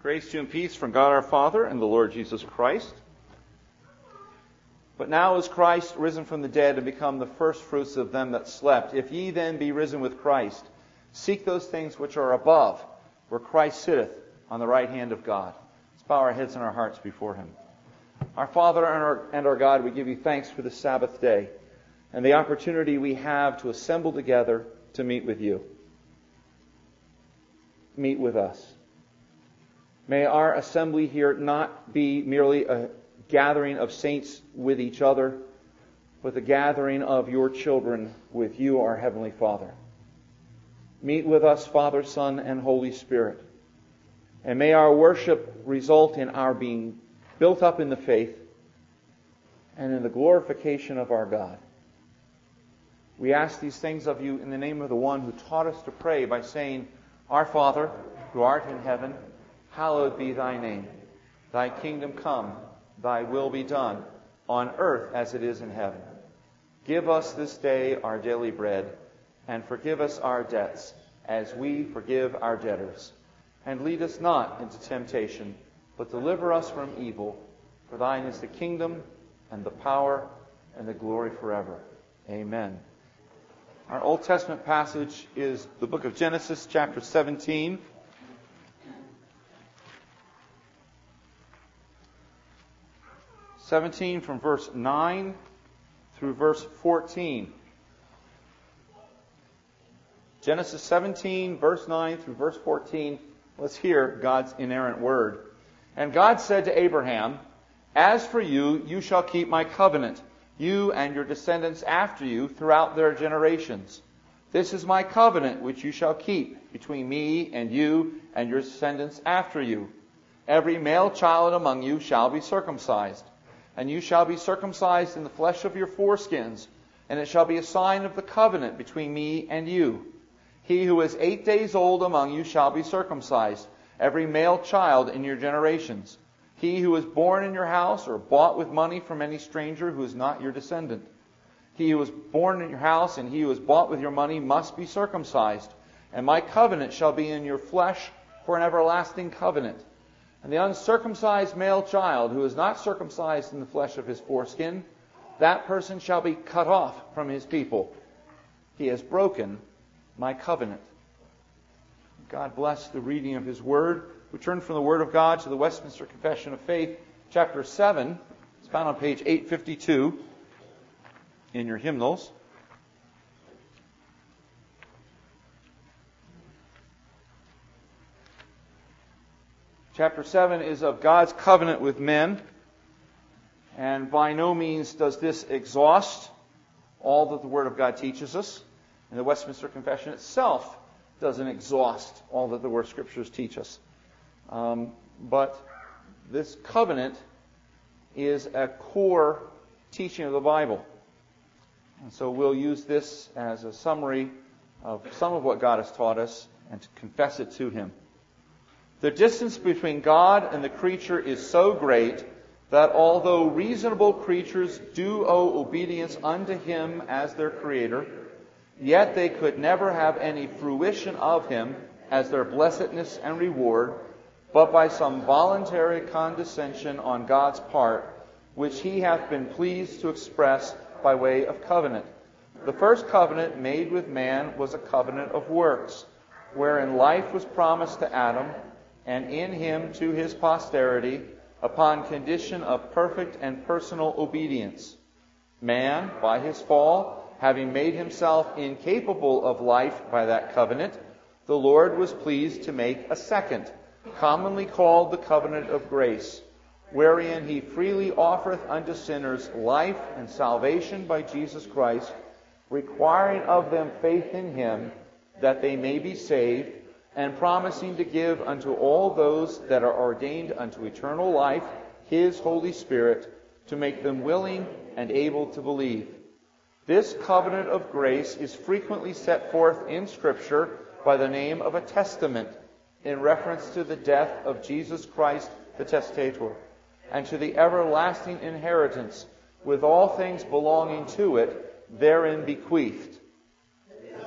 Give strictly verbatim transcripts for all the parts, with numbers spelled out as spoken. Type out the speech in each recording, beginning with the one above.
Grace to you and peace from God our Father and the Lord Jesus Christ. But now is Christ risen from the dead and become the first fruits of them that slept. If ye then be risen with Christ, seek those things which are above, where Christ sitteth on the right hand of God. Let's bow our heads and our hearts before him. Our Father and our, and our God, we give you thanks for this Sabbath day and the opportunity we have to assemble together to meet with you. Meet with us. May our assembly here not be merely a gathering of saints with each other, but the gathering of your children with you, our Heavenly Father. Meet with us, Father, Son, and Holy Spirit. And may our worship result in our being built up in the faith and in the glorification of our God. We ask these things of you in the name of the one who taught us to pray by saying, Our Father, who art in heaven, hallowed be thy name. Thy kingdom come, thy will be done, on earth as it is in heaven. Give us this day our daily bread, and forgive us our debts, as we forgive our debtors. And lead us not into temptation, but deliver us from evil. For thine is the kingdom, and the power, and the glory forever. Amen. Our Old Testament passage is the book of Genesis, chapter seventeen. seventeen from verse nine through verse fourteen. Genesis seventeen, verse nine through verse fourteen. Let's hear God's inerrant word. And God said to Abraham, As for you, you shall keep my covenant, you and your descendants after you throughout their generations. This is my covenant which you shall keep between me and you and your descendants after you. Every male child among you shall be circumcised. And you shall be circumcised in the flesh of your foreskins, and it shall be a sign of the covenant between me and you. He who is eight days old among you shall be circumcised, every male child in your generations. He who is born in your house or bought with money from any stranger who is not your descendant. He who is born in your house and he who is bought with your money must be circumcised. And my covenant shall be in your flesh for an everlasting covenant. And the uncircumcised male child who is not circumcised in the flesh of his foreskin, that person shall be cut off from his people. He has broken my covenant. God bless the reading of his word. We turn from the word of God to the Westminster Confession of Faith, chapter seven. It's found on page eight fifty-two in your hymnals. Chapter seven is of God's covenant with men, and by no means does this exhaust all that the Word of God teaches us. And the Westminster Confession itself doesn't exhaust all that the Word Scriptures teach us. Um, but this covenant is a core teaching of the Bible. And so we'll use this as a summary of some of what God has taught us and to confess it to Him. The distance between God and the creature is so great that although reasonable creatures do owe obedience unto Him as their Creator, yet they could never have any fruition of Him as their blessedness and reward, but by some voluntary condescension on God's part, which He hath been pleased to express by way of covenant. The first covenant made with man was a covenant of works, wherein life was promised to Adam, and in him to his posterity, upon condition of perfect and personal obedience. Man, by his fall, having made himself incapable of life by that covenant, the Lord was pleased to make a second, commonly called the covenant of grace, wherein he freely offereth unto sinners life and salvation by Jesus Christ, requiring of them faith in him, that they may be saved, and promising to give unto all those that are ordained unto eternal life His Holy Spirit, to make them willing and able to believe. This covenant of grace is frequently set forth in Scripture by the name of a testament, in reference to the death of Jesus Christ the testator, and to the everlasting inheritance, with all things belonging to it, therein bequeathed.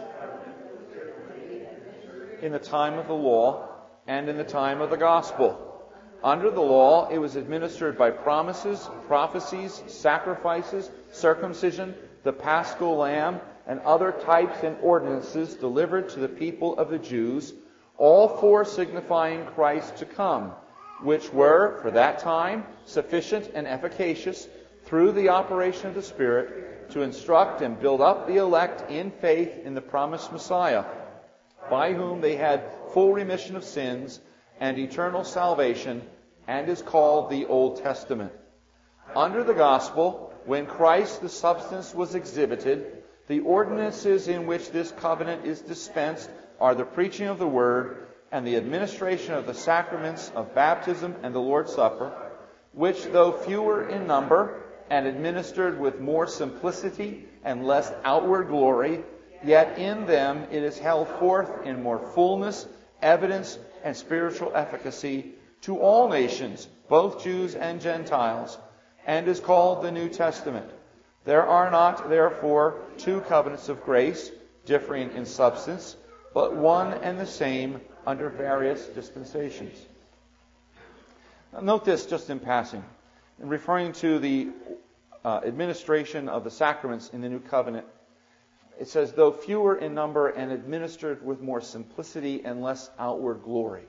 In the time of the law and in the time of the gospel, Under the law, it was administered by promises, prophecies, sacrifices, circumcision, the paschal lamb, and other types and ordinances delivered to the people of the Jews, all four signifying Christ to come, which were, for that time, sufficient and efficacious through the operation of the Spirit to instruct and build up the elect in faith in the promised Messiah, by whom they had full remission of sins and eternal salvation, and is called the Old Testament. Under the gospel, when Christ the substance was exhibited, the ordinances in which this covenant is dispensed are the preaching of the word and the administration of the sacraments of baptism and the Lord's Supper, which, though fewer in number and administered with more simplicity and less outward glory, yet in them it is held forth in more fullness, evidence, and spiritual efficacy to all nations, both Jews and Gentiles, and is called the New Testament. There are not, therefore, two covenants of grace, differing in substance, but one and the same under various dispensations. Now, note this just in passing. In referring to the uh, administration of the sacraments in the New Covenant, it says, though fewer in number and administered with more simplicity and less outward glory.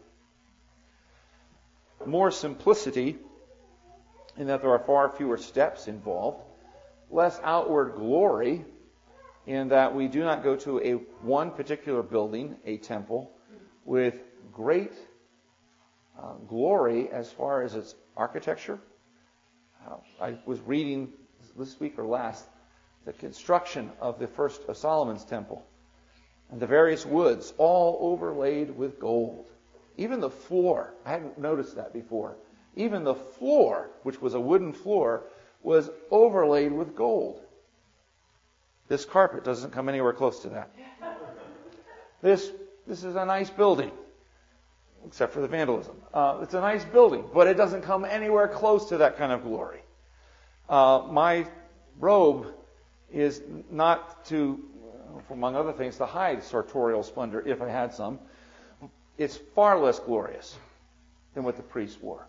More simplicity, in that there are far fewer steps involved. Less outward glory, in that we do not go to a one particular building, a temple, with great uh, glory as far as its architecture. Uh, I was reading this week or last the construction of the first of Solomon's temple, and the various woods all overlaid with gold. Even the floor, I hadn't noticed that before, even the floor, which was a wooden floor, was overlaid with gold. This carpet doesn't come anywhere close to that. This this is a nice building, except for the vandalism. Uh, it's a nice building, but it doesn't come anywhere close to that kind of glory. Uh, my robe is not to, among other things, to hide sartorial splendor, if I had some. It's far less glorious than what the priest wore.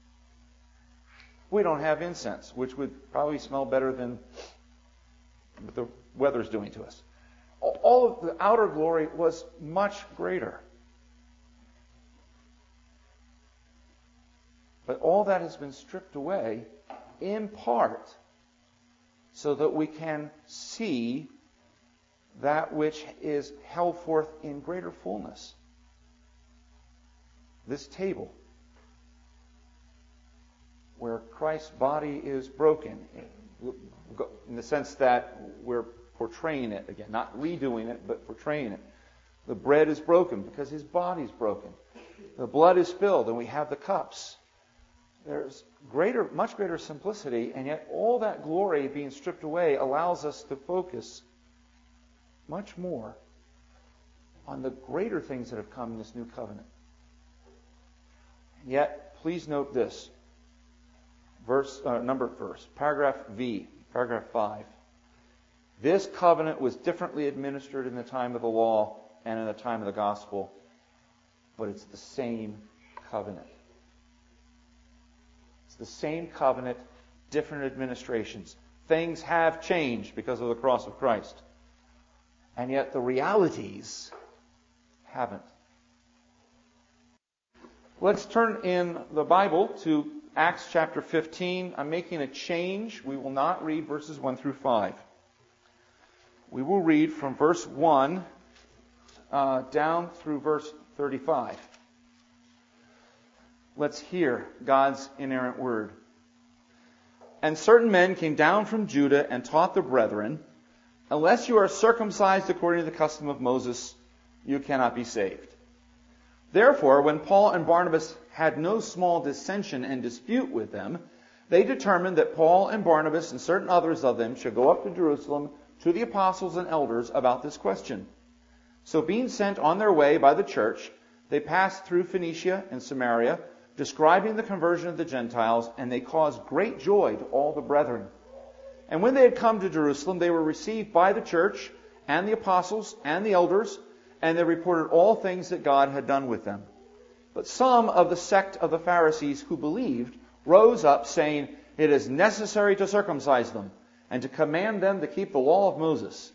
We don't have incense, which would probably smell better than what the weather's doing to us. All of the outer glory was much greater. But all that has been stripped away, in part, so that we can see that which is held forth in greater fullness. This table, where Christ's body is broken, in the sense that we're portraying it again, not redoing it, but portraying it. The bread is broken because his body's broken. The blood is spilled, and we have the cups. There's greater, much greater simplicity, and yet all that glory being stripped away allows us to focus much more on the greater things that have come in this new covenant. And yet, please note this. Verse, uh, number verse, paragraph V, paragraph five. This covenant was differently administered in the time of the law and in the time of the gospel, but it's the same covenant. It's the same covenant, different administrations. Things have changed because of the cross of Christ. And yet the realities haven't. Let's turn in the Bible to Acts chapter fifteen. I'm making a change. We will not read verses one through five. We will read from verse one uh, down through verse thirty-five. Let's hear God's inerrant word. And certain men came down from Judah and taught the brethren, unless you are circumcised according to the custom of Moses, you cannot be saved. Therefore, when Paul and Barnabas had no small dissension and dispute with them, they determined that Paul and Barnabas and certain others of them should go up to Jerusalem to the apostles and elders about this question. So being sent on their way by the church, they passed through Phoenicia and Samaria, describing the conversion of the Gentiles, and they caused great joy to all the brethren. And when they had come to Jerusalem, they were received by the church and the apostles and the elders, and they reported all things that God had done with them. But some of the sect of the Pharisees who believed rose up, saying, "It is necessary to circumcise them, and to command them to keep the law of Moses."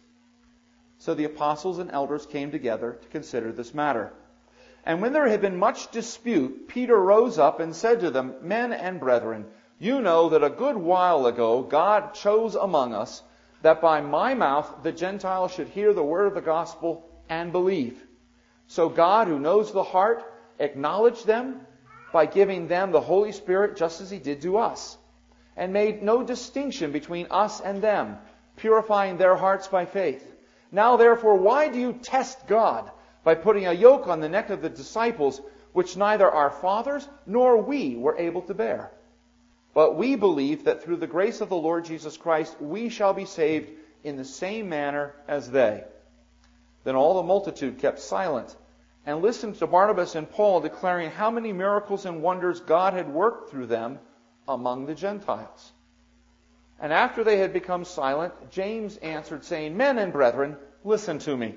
So the apostles and elders came together to consider this matter. And when there had been much dispute, Peter rose up and said to them, "Men and brethren, you know that a good while ago God chose among us that by my mouth the Gentiles should hear the word of the gospel and believe. So God, who knows the heart, acknowledged them by giving them the Holy Spirit just as he did to us, and made no distinction between us and them, purifying their hearts by faith. Now therefore, why do you test God by putting a yoke on the neck of the disciples, which neither our fathers nor we were able to bear? But we believe that through the grace of the Lord Jesus Christ, we shall be saved in the same manner as they." Then all the multitude kept silent and listened to Barnabas and Paul, declaring how many miracles and wonders God had worked through them among the Gentiles. And after they had become silent, James answered, saying, "Men and brethren, listen to me.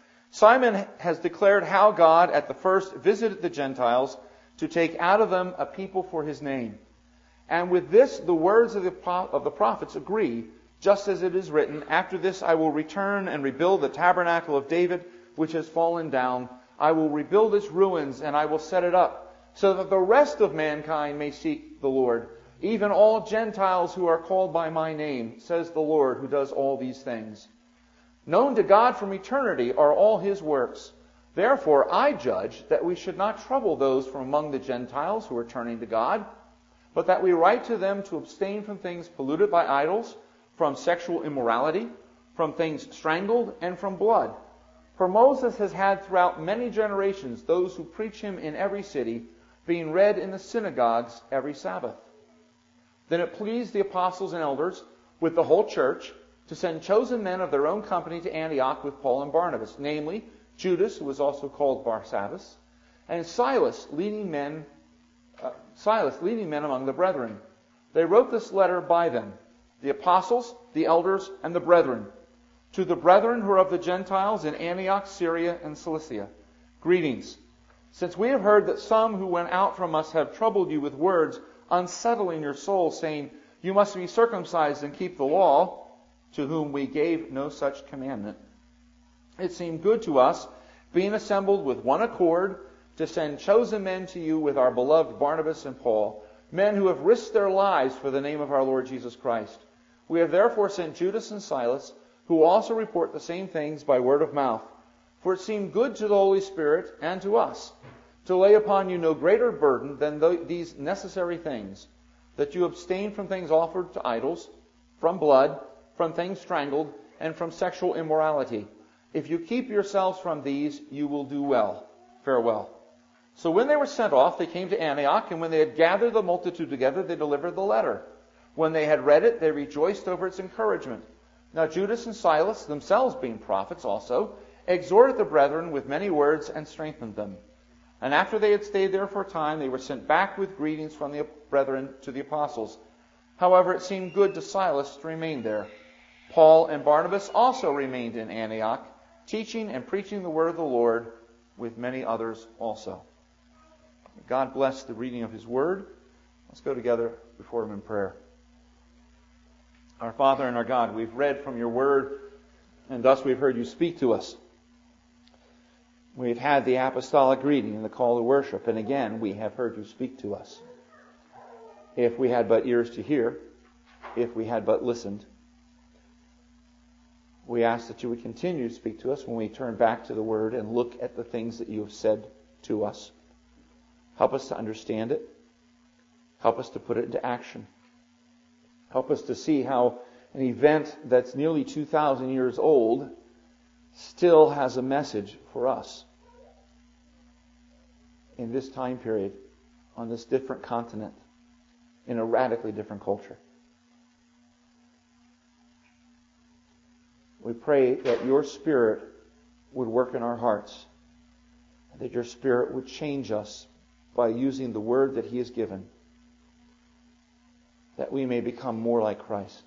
Simon has declared how God at the first visited the Gentiles to take out of them a people for his name. And with this the words of the, of the prophets agree, just as it is written, 'After this I will return and rebuild the tabernacle of David, which has fallen down. I will rebuild its ruins, and I will set it up, so that the rest of mankind may seek the Lord, even all Gentiles who are called by my name, says the Lord, who does all these things. Known to God from eternity are all his works. Therefore I judge that we should not trouble those from among the Gentiles who are turning to God, but that we write to them to abstain from things polluted by idols, from sexual immorality, from things strangled, and from blood. For Moses has had throughout many generations those who preach him in every city, being read in the synagogues every Sabbath.' Then it pleased the apostles and elders, with the whole church, to send chosen men of their own company to Antioch with Paul and Barnabas, namely Judas, who was also called Barsabbas, and Silas, leading men Uh, Silas, leading men among the brethren. They wrote this letter by them, the apostles, the elders, and the brethren. To the brethren who are of the Gentiles in Antioch, Syria, and Cilicia, greetings. Since we have heard that some who went out from us have troubled you with words, unsettling your souls, saying, 'You must be circumcised and keep the law,' to whom we gave no such commandment. It seemed good to us, being assembled with one accord, to send chosen men to you with our beloved Barnabas and Paul, men who have risked their lives for the name of our Lord Jesus Christ. We have therefore sent Judas and Silas, who also report the same things by word of mouth. For it seemed good to the Holy Spirit and to us to lay upon you no greater burden than th- these necessary things, that you abstain from things offered to idols, from blood, from things strangled, and from sexual immorality. If you keep yourselves from these, you will do well. Farewell." So when they were sent off, they came to Antioch, and when they had gathered the multitude together, they delivered the letter. When they had read it, they rejoiced over its encouragement. Now Judas and Silas, themselves being prophets also, exhorted the brethren with many words and strengthened them. And after they had stayed there for a time, they were sent back with greetings from the brethren to the apostles. However, it seemed good to Silas to remain there. Paul and Barnabas also remained in Antioch, teaching and preaching the word of the Lord with many others also. God bless the reading of his word. Let's go together before him in prayer. Our Father and our God, we've read from your word, and thus we've heard you speak to us. We've had the apostolic greeting and the call to worship, and again we have heard you speak to us. If we had but ears to hear, if we had but listened, we ask that you would continue to speak to us when we turn back to the word and look at the things that you have said to us. Help us to understand it. Help us to put it into action. Help us to see how an event that's nearly two thousand years old still has a message for us in this time period, on this different continent, in a radically different culture. We pray that your Spirit would work in our hearts, that your Spirit would change us by using the word that he has given, that we may become more like Christ.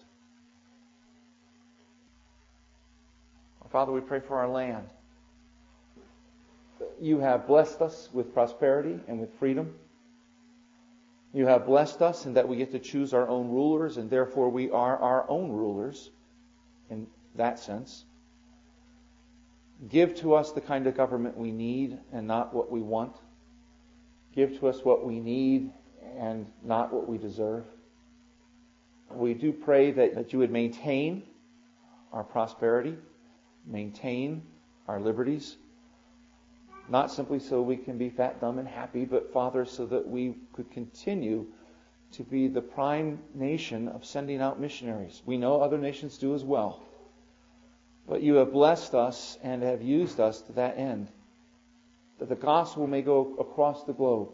Father, we pray for our land. you have blessed us with prosperity and with freedom. You have blessed us in that we get to choose our own rulers, and therefore we are our own rulers in that sense. Give to us the kind of government we need and not what we want. Give to us what we need and not what we deserve. We do pray that, that you would maintain our prosperity, maintain our liberties, not simply so we can be fat, dumb, and happy, but, Father, so that we could continue to be the prime nation of sending out missionaries. We know other nations do as well. But you have blessed us and have used us to that end, that the gospel may go across the globe.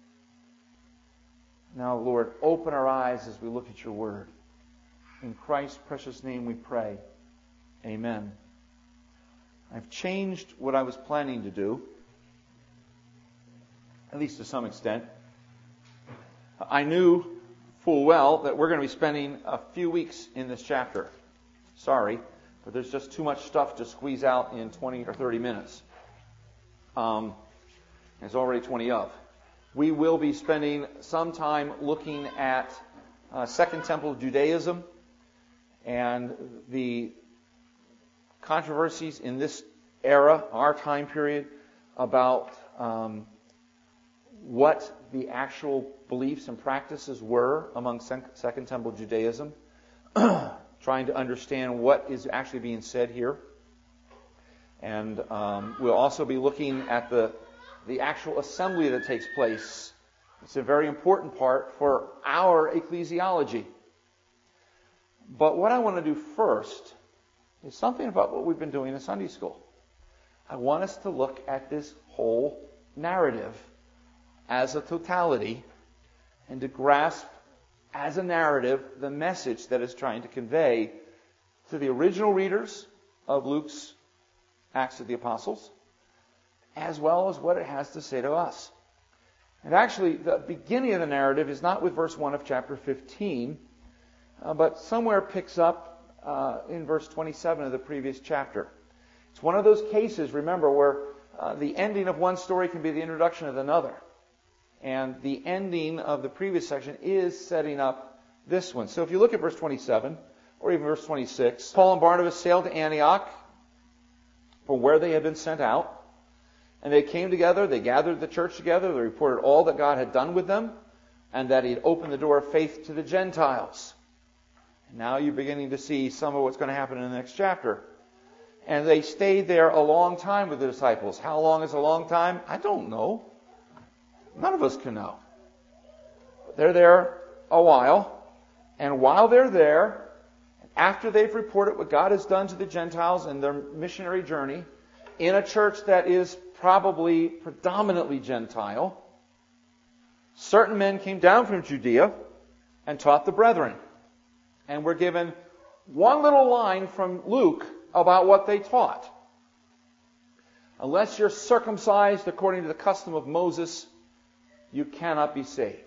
Now, Lord, open our eyes as we look at your word. In Christ's precious name we pray. Amen. I've changed what I was planning to do, at least to some extent. I knew full well that we're going to be spending a few weeks in this chapter. Sorry, but there's just too much stuff to squeeze out in twenty or thirty minutes. Um, there's already twenty of. We will be spending some time looking at uh, Second Temple Judaism and the controversies in this era, our time period, about um, what the actual beliefs and practices were among Second Temple Judaism, trying to understand what is actually being said here. And um, we'll also be looking at the, the actual assembly that takes place. It's a very important part for our ecclesiology. But what I want to do first is something about what we've been doing in Sunday school. I want us to look at this whole narrative as a totality and to grasp as a narrative the message that it's trying to convey to the original readers of Luke's Acts of the Apostles, as well as what it has to say to us. And actually, the beginning of the narrative is not with verse one of chapter fifteen, uh, but somewhere picks up uh, in verse twenty-seven of the previous chapter. It's one of those cases, remember, where uh, the ending of one story can be the introduction of another. And the ending of the previous section is setting up this one. So if you look at verse twenty-seven, or even verse twenty-six, Paul and Barnabas sailed to Antioch from where they had been sent out. And they came together, they gathered the church together, they reported all that God had done with them, and that He had opened the door of faith to the Gentiles. And now you're beginning to see some of what's going to happen in the next chapter. And they stayed there a long time with the disciples. How long is a long time? I don't know. None of us can know. But they're there a while. And while they're there, after they've reported what God has done to the Gentiles in their missionary journey, in a church that is probably predominantly Gentile, certain men came down from Judea and taught the brethren. And we're given one little line from Luke about what they taught. Unless you're circumcised according to the custom of Moses, you cannot be saved.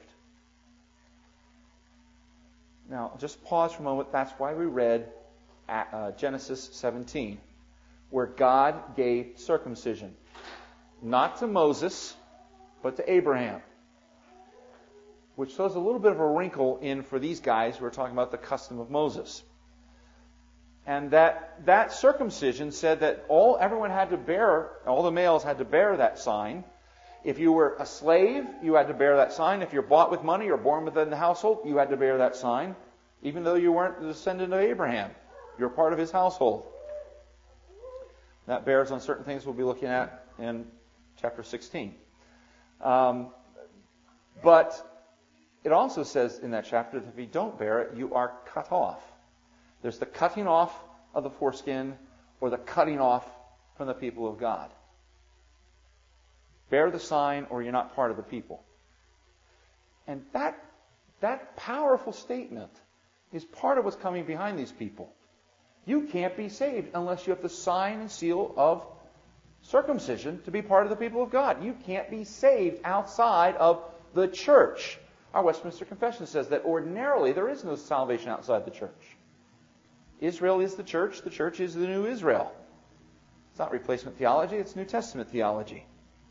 Now, just pause for a moment. That's why we read uh, Genesis seventeen, where God gave circumcision. Not to Moses, but to Abraham. Which throws a little bit of a wrinkle in for these guys who are talking about the custom of Moses. And that that circumcision said that all everyone had to bear, all the males had to bear that sign. If you were a slave, you had to bear that sign. If you're bought with money or born within the household, you had to bear that sign. Even though you weren't the descendant of Abraham, you're part of his household. That bears on certain things we'll be looking at in chapter sixteen. Um, but it also says in that chapter that if you don't bear it, you are cut off. There's the cutting off of the foreskin or the cutting off from the people of God. Bear the sign or you're not part of the people. And that, that powerful statement is part of what's coming behind these people. You can't be saved unless you have the sign and seal of circumcision to be part of the people of God. You can't be saved outside of the church. Our Westminster Confession says that ordinarily there is no salvation outside the church. Israel is the church. The church is the new Israel. It's not replacement theology. It's New Testament theology.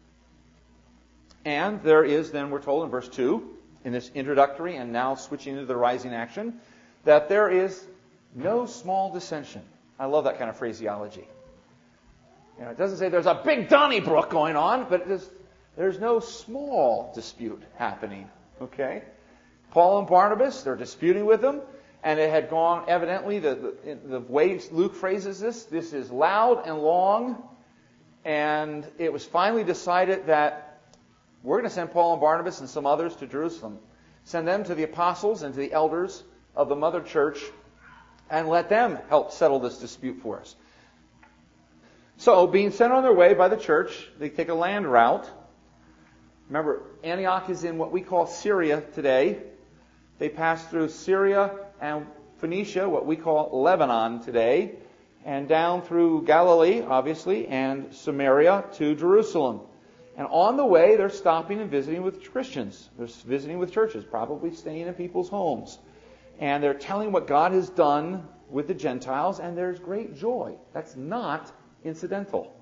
And there is then, we're told in verse two, in this introductory and now switching into the rising action, that there is no small dissension. I love that kind of phraseology. You know, it doesn't say there's a big Donnybrook going on, but it is, there's no small dispute happening. Okay? Paul and Barnabas, they're disputing with them, and it had gone, evidently, the, the, the way Luke phrases this, this is loud and long, and it was finally decided that we're going to send Paul and Barnabas and some others to Jerusalem. Send them to the apostles and to the elders of the mother church, and let them help settle this dispute for us. So, being sent on their way by the church, they take a land route. Remember, Antioch is in what we call Syria today. They pass through Syria and Phoenicia, what we call Lebanon today, and down through Galilee, obviously, and Samaria to Jerusalem. And on the way, they're stopping and visiting with Christians. They're visiting with churches, probably staying in people's homes. And they're telling what God has done with the Gentiles, and there's great joy. That's not incidental.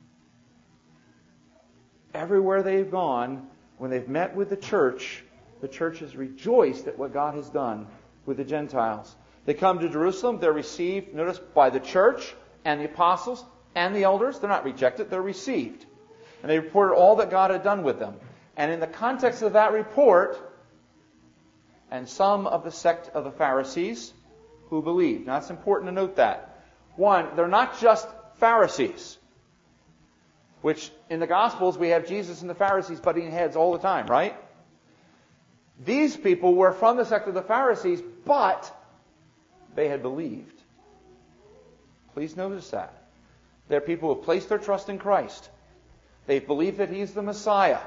Everywhere they've gone, when they've met with the church, the church has rejoiced at what God has done with the Gentiles. They come to Jerusalem, they're received, notice, by the church and the apostles and the elders. They're not rejected, they're received. And they reported all that God had done with them. And in the context of that report, and some of the sect of the Pharisees who believed. Now, it's important to note that. One, they're not just Pharisees, which in the Gospels we have Jesus and the Pharisees butting heads all the time, right? These people were from the sect of the Pharisees, but they had believed. Please notice that. They're people who have placed their trust in Christ. They believe that He's the Messiah.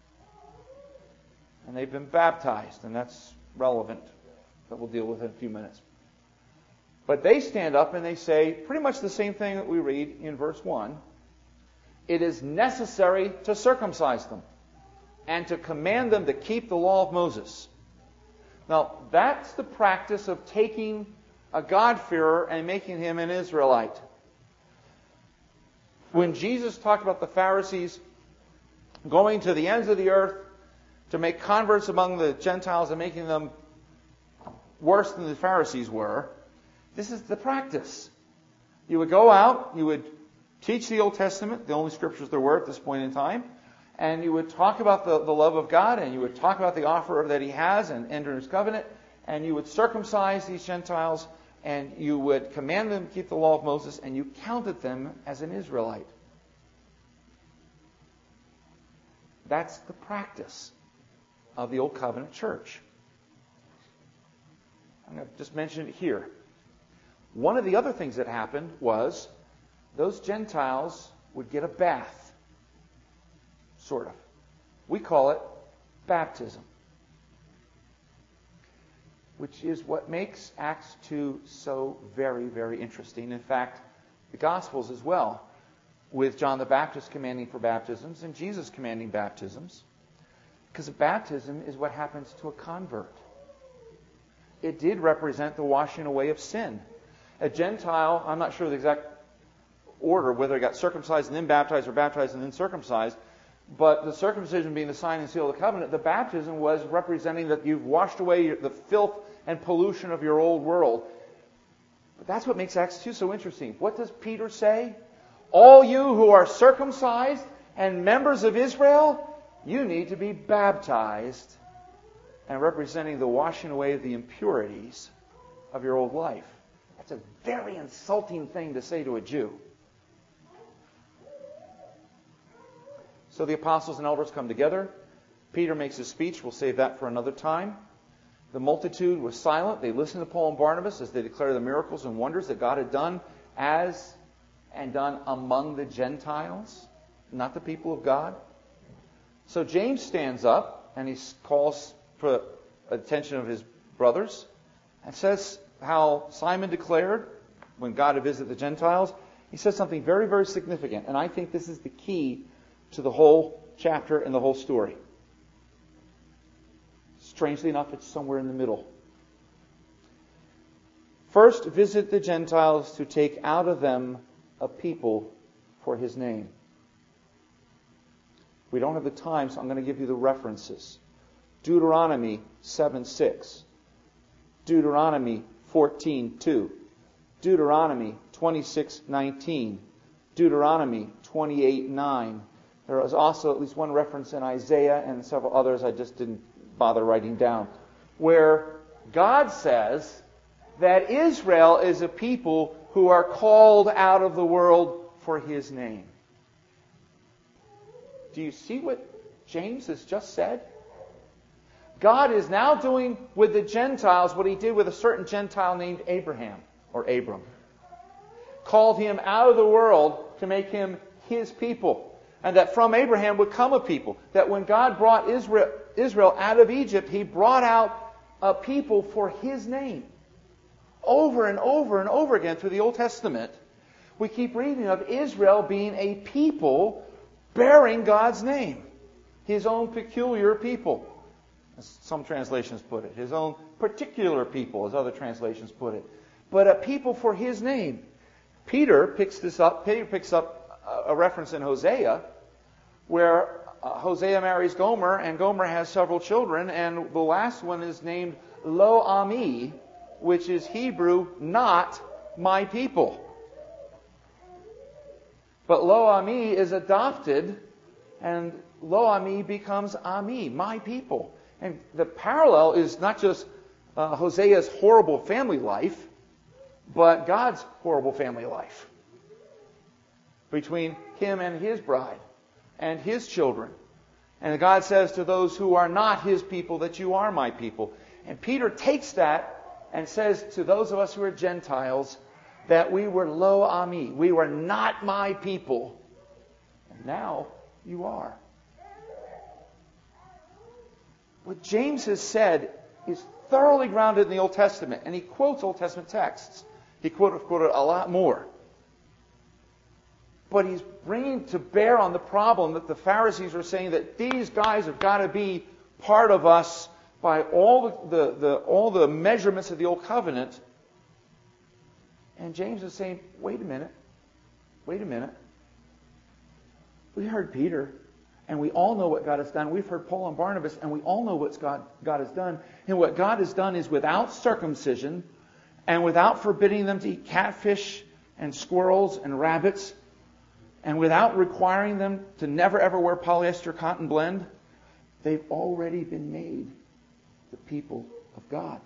And they've been baptized, and that's relevant, that we'll deal with in a few minutes. But they stand up and they say pretty much the same thing that we read in verse one. It is necessary to circumcise them and to command them to keep the law of Moses. Now, that's the practice of taking a God-fearer and making him an Israelite. When Jesus talked about the Pharisees going to the ends of the earth to make converts among the Gentiles and making them worse than the Pharisees were, this is the practice. You would go out, you would teach the Old Testament, the only scriptures there were at this point in time, and you would talk about the, the love of God, and you would talk about the offer that He has and enter His covenant, and you would circumcise these Gentiles, and you would command them to keep the law of Moses, and you counted them as an Israelite. That's the practice of the Old Covenant church. I'm going to just mention it here. One of the other things that happened was those Gentiles would get a bath. Sort of. We call it baptism. Which is what makes Acts two so very, very interesting. In fact, the Gospels as well, with John the Baptist commanding for baptisms and Jesus commanding baptisms. Because baptism is what happens to a convert. It did represent the washing away of sin. A Gentile, I'm not sure the exact order, whether he got circumcised and then baptized or baptized and then circumcised, but the circumcision being the sign and seal of the covenant, the baptism was representing that you've washed away the filth and pollution of your old world. But that's what makes Acts two so interesting. What does Peter say? All you who are circumcised and members of Israel, you need to be baptized, and representing the washing away of the impurities of your old life. That's a very insulting thing to say to a Jew. So the apostles and elders come together. Peter makes his speech. We'll save that for another time. The multitude was silent. They listened to Paul and Barnabas as they declared the miracles and wonders that God had done as and done among the Gentiles, not the people of God. So James stands up and he calls for attention of his brothers and says how Simon declared when God had visited the Gentiles. He says something very, very significant. And I think this is the key to the whole chapter and the whole story. Strangely enough, it's somewhere in the middle. First, visit the Gentiles to take out of them a people for His name. We don't have the time, so I'm going to give you the references. Deuteronomy seven six. Deuteronomy fourteen two. Deuteronomy twenty-six nineteen. Deuteronomy twenty-eight nine. There is also at least one reference in Isaiah and several others I just didn't bother writing down, where God says that Israel is a people who are called out of the world for His name. Do you see what James has just said? God is now doing with the Gentiles what He did with a certain Gentile named Abraham, or Abram. Called him out of the world to make him His people. And that from Abraham would come a people. That when God brought Israel, Israel out of Egypt, He brought out a people for His name. Over and over and over again through the Old Testament, we keep reading of Israel being a people bearing God's name. His own peculiar people, as some translations put it. His own particular people, as other translations put it. But a people for His name. Peter picks this up. Peter picks up a reference in Hosea, where uh, Hosea marries Gomer, and Gomer has several children, and the last one is named Lo-Ami, which is Hebrew, not my people. But Lo-Ami is adopted, and Lo-Ami becomes Ami, my people. And the parallel is not just uh, Hosea's horrible family life, but God's horrible family life between him and his bride and his children. And God says to those who are not His people that you are my people. And Peter takes that and says to those of us who are Gentiles that we were lo ami, we were not my people. And now you are. What James has said is thoroughly grounded in the Old Testament. And he quotes Old Testament texts. He quoted, quoted a lot more. But he's bringing to bear on the problem that the Pharisees are saying that these guys have got to be part of us by all the, the, the, all the measurements of the Old Covenant. And James is saying, wait a minute. Wait a minute. We heard Peter, and we all know what God has done. We've heard Paul and Barnabas, and we all know what God, God has done. And what God has done is without circumcision and without forbidding them to eat catfish and squirrels and rabbits, and without requiring them to never ever wear polyester cotton blend, they've already been made the people of God.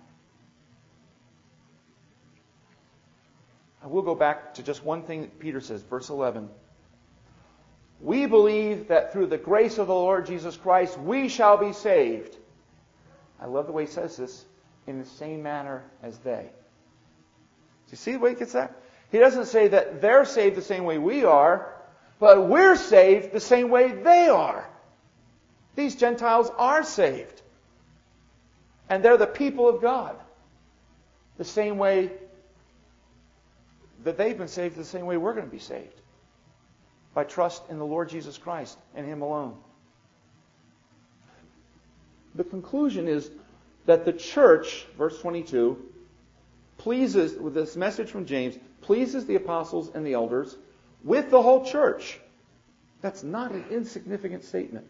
I will go back to just one thing that Peter says, verse eleven. We believe that through the grace of the Lord Jesus Christ, we shall be saved. I love the way he says this, in the same manner as they. Do you see the way he gets that? He doesn't say that they're saved the same way we are, but we're saved the same way they are. These Gentiles are saved. And they're the people of God. The same way that they've been saved, the same way we're going to be saved. By trust in the Lord Jesus Christ and Him alone. The conclusion is that the church, verse twenty-two, pleases, with this message from James, pleases the apostles and the elders with the whole church. That's not an insignificant statement.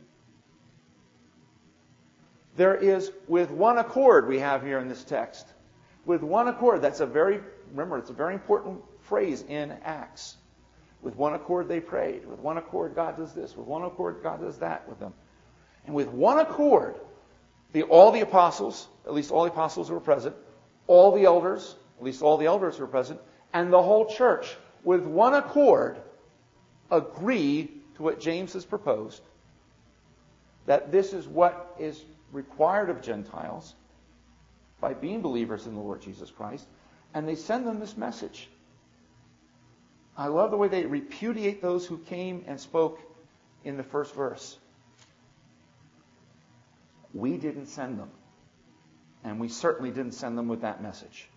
There is with one accord we have here in this text. With one accord. That's a very, remember, it's a very important phrase in Acts. With one accord they prayed. With one accord God does this. With one accord God does that with them. And with one accord, the, all the apostles, at least all the apostles who were present, all the elders, at least all the elders who were present, and the whole church, with one accord, agree to what James has proposed, that this is what is required of Gentiles by being believers in the Lord Jesus Christ, and they send them this message. I love the way they repudiate those who came and spoke in the first verse. We didn't send them, and we certainly didn't send them with that message.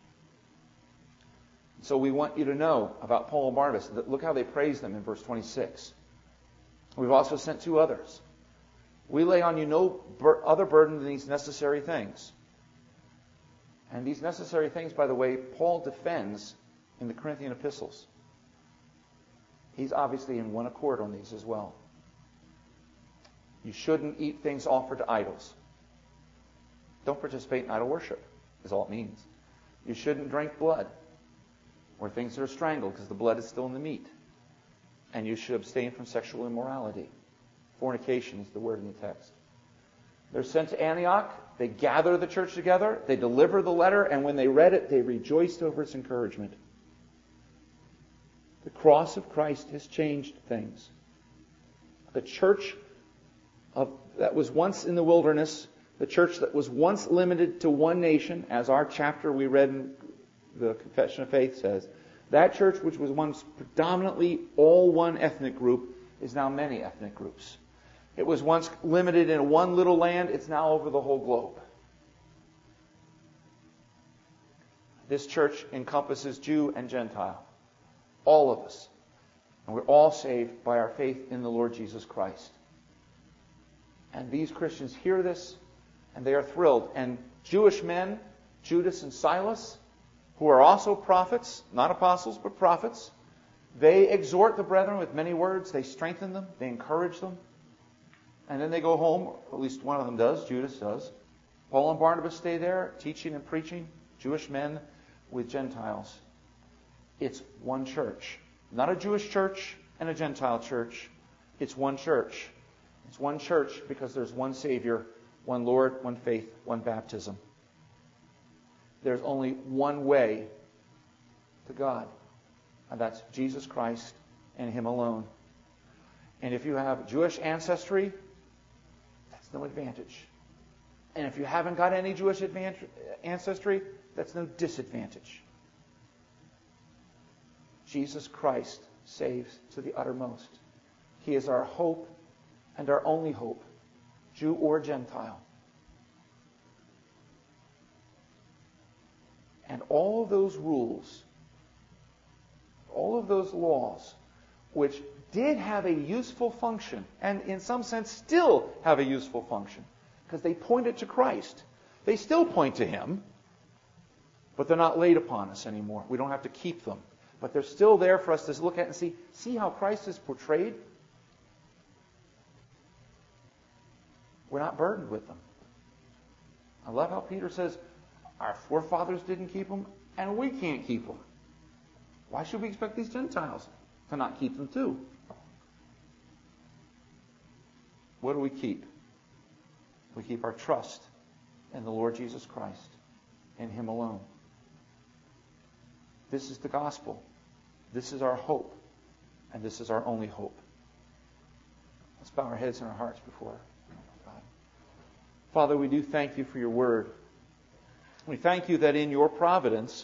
So we want you to know about Paul and Barnabas. That look how they praise them in verse twenty-six. We've also sent two others. We lay on you no bur- other burden than these necessary things. And these necessary things, by the way, Paul defends in the Corinthian epistles. He's obviously in one accord on these as well. You shouldn't eat things offered to idols. Don't participate in idol worship, is all it means. You shouldn't drink blood or things that are strangled because the blood is still in the meat. And you should abstain from sexual immorality. Fornication is the word in the text. They're sent to Antioch. They gather the church together. They deliver the letter. And when they read it, they rejoiced over its encouragement. The cross of Christ has changed things. The church of, that was once in the wilderness, the church that was once limited to one nation, as our chapter we read in the Confession of Faith says, that church which was once predominantly all one ethnic group is now many ethnic groups. It was once limited in one little land. It's now over the whole globe. This church encompasses Jew and Gentile. All of us. And we're all saved by our faith in the Lord Jesus Christ. And these Christians hear this, and they are thrilled. And Jewish men, Judas and Silas, who are also prophets, not apostles, but prophets, they exhort the brethren with many words. They strengthen them. They encourage them. And then they go home, or at least one of them does, Judas does. Paul and Barnabas stay there, teaching and preaching, Jewish men with Gentiles. It's one church. Not a Jewish church and a Gentile church. It's one church. It's one church because there's one Savior, one Lord, one faith, one baptism. There's only one way to God, and that's Jesus Christ and Him alone. And if you have Jewish ancestry, that's no advantage. And if you haven't got any Jewish advantage, ancestry, that's no disadvantage. Jesus Christ saves to the uttermost. He is our hope and our only hope, Jew or Gentile. And all of those rules, all of those laws, which did have a useful function, and in some sense still have a useful function, because they pointed to Christ. They still point to Him, but they're not laid upon us anymore. We don't have to keep them. But they're still there for us to look at and see, see how Christ is portrayed? We're not burdened with them. I love how Peter says, our forefathers didn't keep them, and we can't keep them. Why should we expect these Gentiles to not keep them too? What do we keep? We keep our trust in the Lord Jesus Christ, in Him alone. This is the gospel. This is our hope. And this is our only hope. Let's bow our heads and our hearts before God. Father, we do thank You for Your word. We thank You that in Your providence,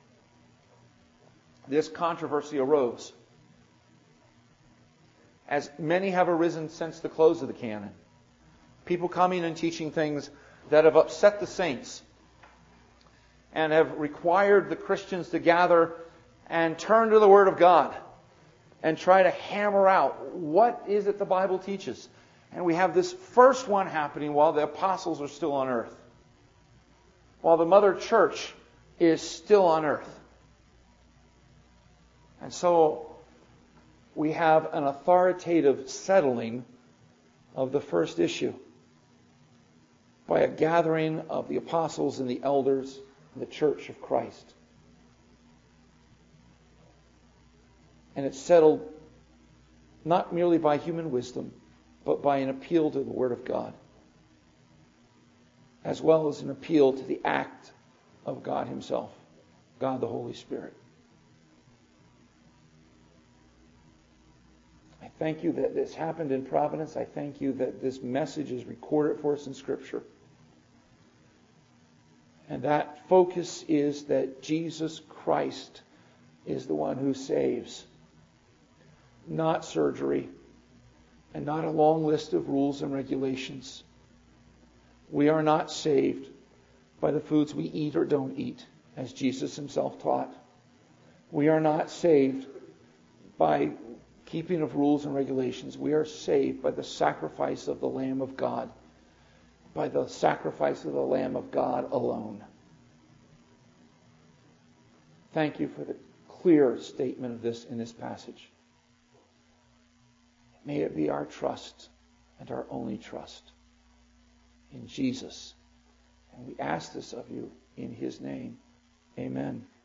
this controversy arose. As many have arisen since the close of the canon. People coming and teaching things that have upset the saints and have required the Christians to gather and turn to the Word of God and try to hammer out what is it the Bible teaches. And we have this first one happening while the apostles are still on earth, while the mother church is still on earth. And so we have an authoritative settling of the first issue by a gathering of the apostles and the elders in the church of Christ. And it's settled not merely by human wisdom, but by an appeal to the Word of God, as well as an appeal to the act of God Himself, God the Holy Spirit. I thank You that this happened in providence. I thank You that this message is recorded for us in Scripture. And that focus is that Jesus Christ is the one who saves. Not surgery, and not a long list of rules and regulations. We are not saved by the foods we eat or don't eat, as Jesus Himself taught. We are not saved by keeping of rules and regulations. We are saved by the sacrifice of the Lamb of God, by the sacrifice of the Lamb of God alone. Thank You for the clear statement of this in this passage. May it be our trust and our only trust. In Jesus. And we ask this of you in his name. Amen.